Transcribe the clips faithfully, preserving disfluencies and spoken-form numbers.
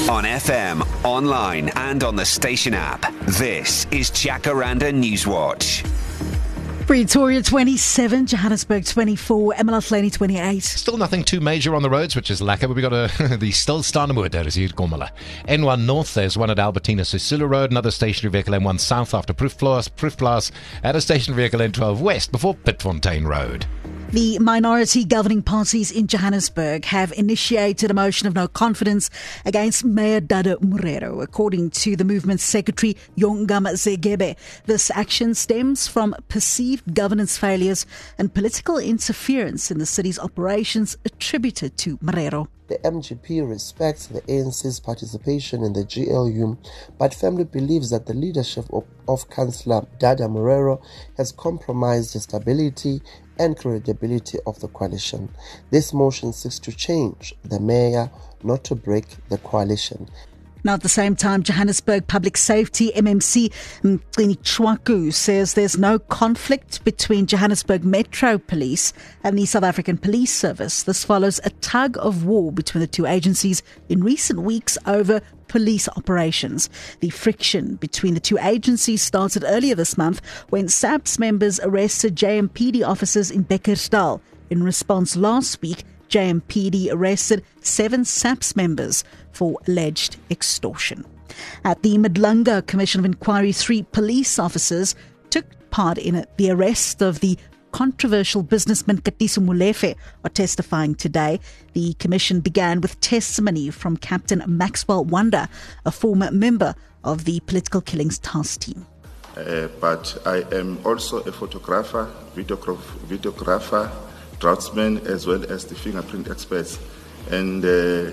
On F M, online and on the station app. This is Jacaranda Newswatch. Pretoria twenty-seven, Johannesburg twenty-four, eMalahleni twenty-eight. Still nothing too major on the roads, which is lekker, but we've got a, the Stilstaande daar is hier Komala. N one North, there's one at Albertina Sisulu Road, another stationary vehicle N one South after Proefplaas, Proefplaas, and a stationary vehicle N twelve West before Pitfontein Road. The minority governing parties in Johannesburg have initiated a motion of no confidence against Mayor Dada Morero, according to the movement's secretary, Yongam Zegebe. This action stems from perceived governance failures and political interference in the city's operations attributed to Morero. The M G P respects the A N C's participation in the G L U, but firmly believes that the leadership of, of Councillor Dada Morero has compromised the stability and credibility of the coalition. This motion seeks to change the mayor, not to break the coalition. Now, at the same time, Johannesburg Public Safety M M C Mcini Chwaku says there's no conflict between Johannesburg Metro Police and the South African Police Service. This follows a tug of war between the two agencies in recent weeks over police operations. The friction between the two agencies started earlier this month when SAPS members arrested J M P D officers in Bekkersdal. In response last week, J M P D arrested seven SAPS members for alleged extortion. At the Madlunga Commission of Inquiry, three police officers took part in it. The arrest of the controversial businessman Katiso Molefe are testifying today. The commission began with testimony from Captain Maxwell Wanda, a former member of the Political Killings Task Team. Uh, but I am also a photographer, videograph, videographer, draftsman, as well as the fingerprint experts, and uh,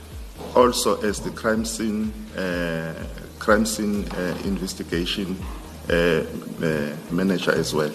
also as the crime scene, uh, crime scene uh, investigation uh, uh, manager as well.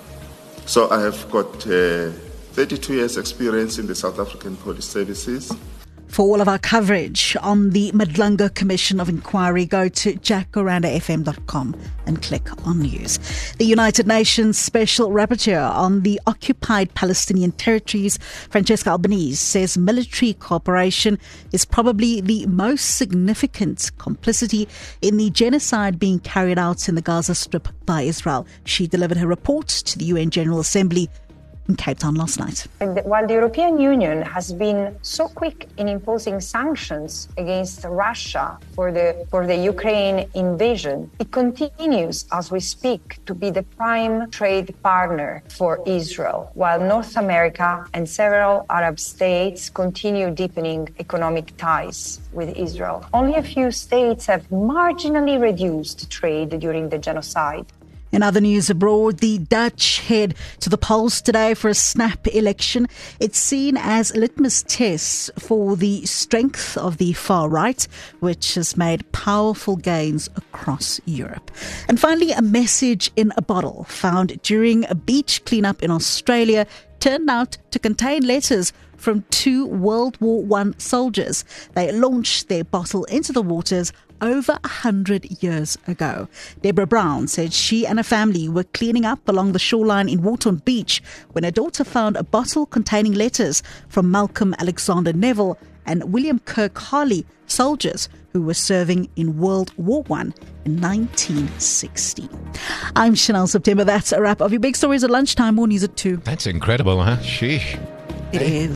So I have got uh, thirty-two years experience in the South African Police Services. For all of our coverage on the Madlunga Commission of Inquiry, go to jacaranda f m dot com and click on news. The United Nations Special Rapporteur on the occupied Palestinian territories, Francesca Albanese, says military cooperation is probably the most significant complicity in the genocide being carried out in the Gaza Strip by Israel. She delivered her report to the U N General Assembly in Cape Town last night. While the European Union has been so quick in imposing sanctions against Russia for the for the Ukraine invasion, it continues as we speak to be the prime trade partner for Israel, while North America and several Arab states continue deepening economic ties with Israel. Only a few states have marginally reduced trade during the genocide. In other news abroad, the Dutch head to the polls today for a snap election. It's seen as a litmus test for the strength of the far right, which has made powerful gains across Europe. And finally, a message in a bottle found during a beach cleanup in Australia turned out to contain letters from two World War One soldiers. They launched their bottle into the waters over a hundred years ago. Deborah Brown said she and her family were cleaning up along the shoreline in Wharton Beach when her daughter found a bottle containing letters from Malcolm Alexander Neville and William Kirk Harley, soldiers who were serving in World War One in nineteen sixty. I'm Chanel September. That's a wrap of your big stories at lunchtime. More news at two. That's incredible, huh? Sheesh. It is.